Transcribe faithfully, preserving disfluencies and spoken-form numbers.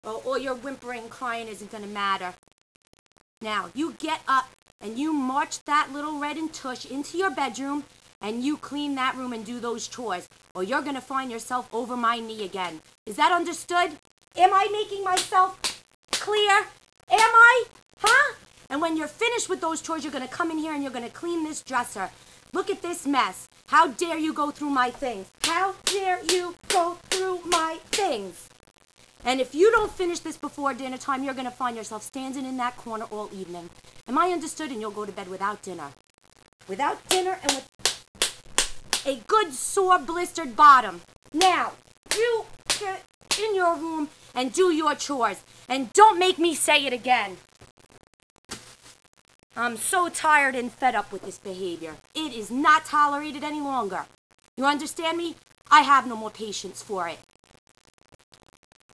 or all your whimpering and crying isn't going to matter. Now, you get up and you march that little red and tush into your bedroom and you clean that room and do those chores, or you're going to find yourself over my knee again. Is that understood? Am I making myself clear? Am I? Huh? And when you're finished with those chores, you're going to come in here and you're going to clean this dresser. Look at this mess. How dare you go through my things? How dare you go through my things? And if you don't finish this before dinner time, you're going to find yourself standing in that corner all evening. Am I understood? And you'll go to bed without dinner. Without dinner and with a good sore blistered bottom. Now, you get in your room and do your chores. And don't make me say it again. I'm so tired and fed up with this behavior. It is not tolerated any longer. You understand me? I have no more patience for it.